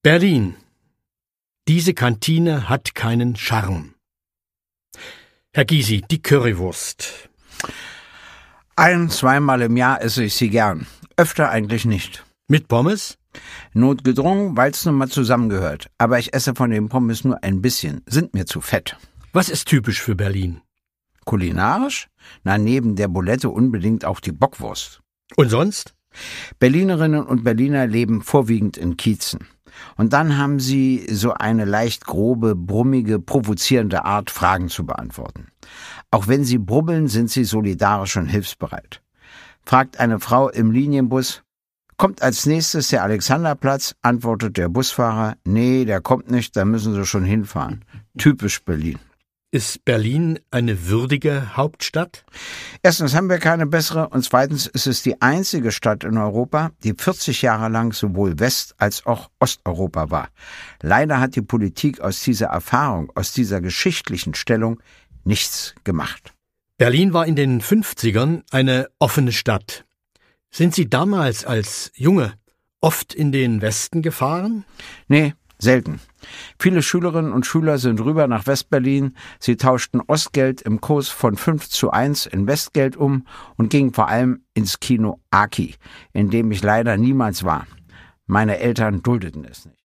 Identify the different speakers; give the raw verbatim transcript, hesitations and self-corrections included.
Speaker 1: Berlin. Diese Kantine hat keinen Charme. Herr Gysi, die Currywurst.
Speaker 2: Ein-, zweimal im Jahr esse ich sie gern. Öfter eigentlich nicht.
Speaker 1: Mit Pommes?
Speaker 2: Notgedrungen, weil's nun mal zusammengehört. Aber ich esse von den Pommes nur ein bisschen. Sind mir zu fett.
Speaker 1: Was ist typisch für Berlin?
Speaker 2: Kulinarisch? Na, neben der Bulette unbedingt auch die Bockwurst.
Speaker 1: Und sonst?
Speaker 2: Berlinerinnen und Berliner leben vorwiegend in Kiezen. Und dann haben sie so eine leicht grobe, brummige, provozierende Art, Fragen zu beantworten. Auch wenn sie brubbeln, sind sie solidarisch und hilfsbereit. Fragt eine Frau im Linienbus: Kommt als nächstes der Alexanderplatz? Antwortet der Busfahrer: Nee, der kommt nicht, da müssen Sie schon hinfahren. Typisch Berlin.
Speaker 1: Ist Berlin eine würdige Hauptstadt?
Speaker 2: Erstens haben wir keine bessere und zweitens ist es die einzige Stadt in Europa, die vierzig Jahre lang sowohl West- als auch Osteuropa war. Leider hat die Politik aus dieser Erfahrung, aus dieser geschichtlichen Stellung nichts gemacht.
Speaker 1: Berlin war in den fünfzigern eine offene Stadt. Sind Sie damals als Junge oft in den Westen gefahren?
Speaker 2: Nee, selten. Viele Schülerinnen und Schüler sind rüber nach Westberlin. Sie tauschten Ostgeld im Kurs von fünf zu eins in Westgeld um und gingen vor allem ins Kino Aki, in dem ich leider niemals war. Meine Eltern duldeten es nicht.